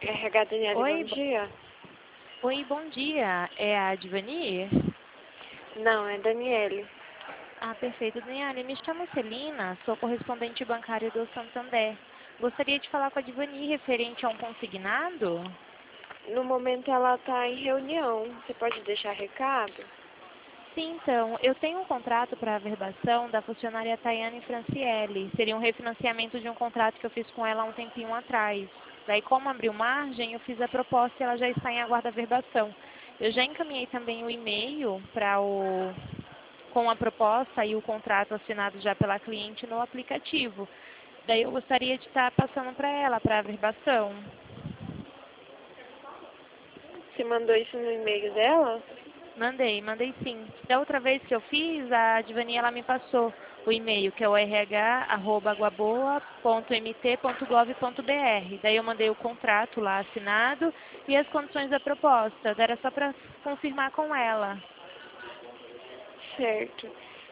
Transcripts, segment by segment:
RH Daniele, bom Oi, dia. oi, bom dia. É a Divani? Não, é Daniele. Ah, perfeito. Daniele, me chamo Celina, sou correspondente bancário do Santander. Gostaria de falar com a Divani referente a um consignado? No momento ela está em reunião. Você pode deixar recado? Sim, então, eu tenho um contrato para averbação da funcionária Tayane Franciele. Seria um refinanciamento de um contrato que eu fiz com ela há um tempinho atrás. Daí, como abriu margem, eu fiz a proposta e ela já está em aguardo averbação. Eu já encaminhei também o e-mail com a proposta e o contrato assinado já pela cliente no aplicativo. Daí eu gostaria de estar passando para ela, para a averbação. Você mandou isso no e-mail dela? Mandei sim. Da outra vez que eu fiz, a Divani ela me passou o e-mail, que é o rh@guaboa.mt.gov.br. Daí eu mandei o contrato lá assinado e as condições da proposta. Daí era só para confirmar com ela. Certo.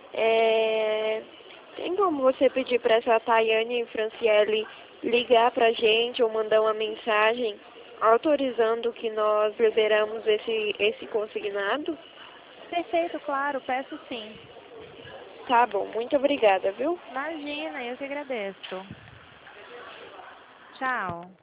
Tem como você pedir para essa Tayane Franciele ligar para a gente ou mandar uma mensagem autorizando que nós liberamos esse consignado? Perfeito, claro, peço sim. Tá bom, muito obrigada, viu? Imagina, eu que agradeço. Tchau.